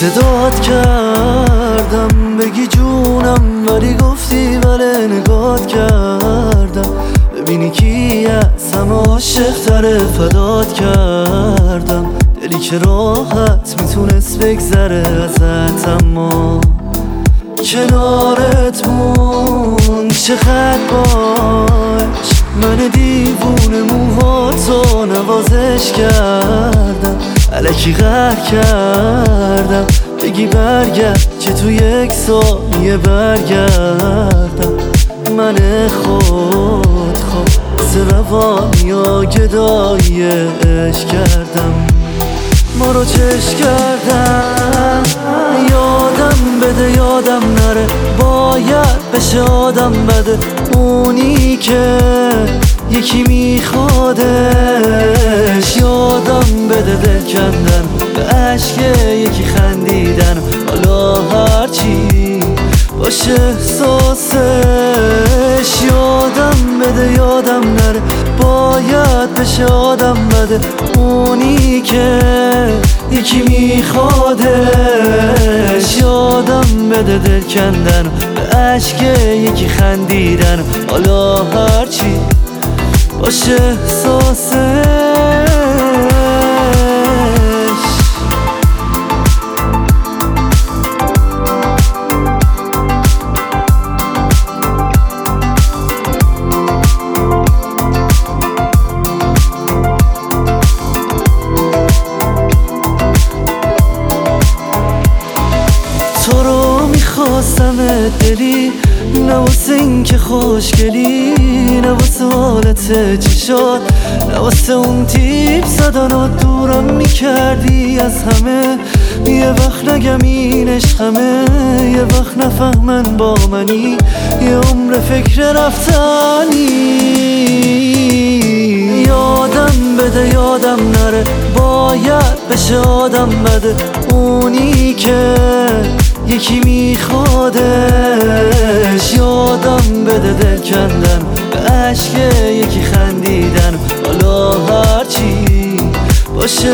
صدات کردم بگی جونم، ولی گفتی بله نگات کردم. ببینی کی از همه عاشق تره، فدات کردم. دلی که راحت میتونست بگذره ازت، اما کنارت موند. چقدر باش من دیوونه موهاتو نوازش کردم، الکی قهر کردم. بگی برگرد که تو یک ثانیه برگردم. من خود روانی ها گدایش کردم، ما رو چش کردم. یادم بده یادم نره، باید بشه آدم بده. اونی که یکی میخوادش، یادم بده دل کندن به عشق یکی خندیدن. حالا هرچی باشه احساسش، یادم بده یادم نره، باید بشه آدم بده. اونی که یکی میخوادش، یادم بده دل کندن به عشق یکی خندیدن. حالا هرچی باشه احساسش. تو رو میخواستم دلی، نه واسه این که خوشگلی، نه واسه حالت چشات، نه واسه اون تیپ زدن و دورم میکردی از همه. یه وقت نگم این عشقمه، یه وقت نفهمن با منی، یه عمر فکر رفتنی. یادم بده یادم نره، باید بشه آدم بده. اونی که یکی میخوادش، یادم بده دل کندن به عشق یکی خندیدن. حالا هرچی باشه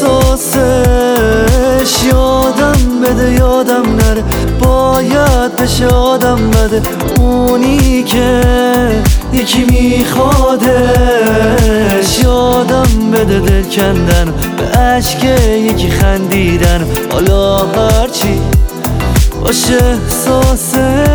احساسش، یادم بده یادم نره، باید بشه آدم بده. اونی که یکی میخوادش، یادم بده دل کندن به عشق یکی خندیدن. حالا هرچی باشه احساسش.